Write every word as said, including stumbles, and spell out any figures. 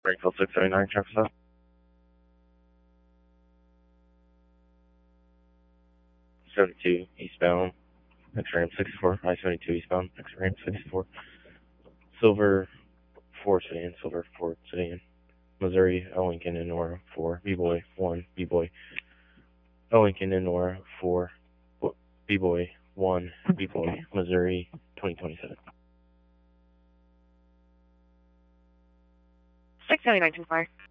Springfield six seventy-nine, traffic stop. seventy-two eastbound, next ramp sixty-four, I seventy-two eastbound, next ramp sixty-four. Silver four sedan, Silver four sedan. Missouri, L Lincoln and Nora four, B-Boy one, B-Boy. L Lincoln and Nora four, B-Boy one, B-Boy, Missouri twenty twenty-seven. six seventy-nine, two fire.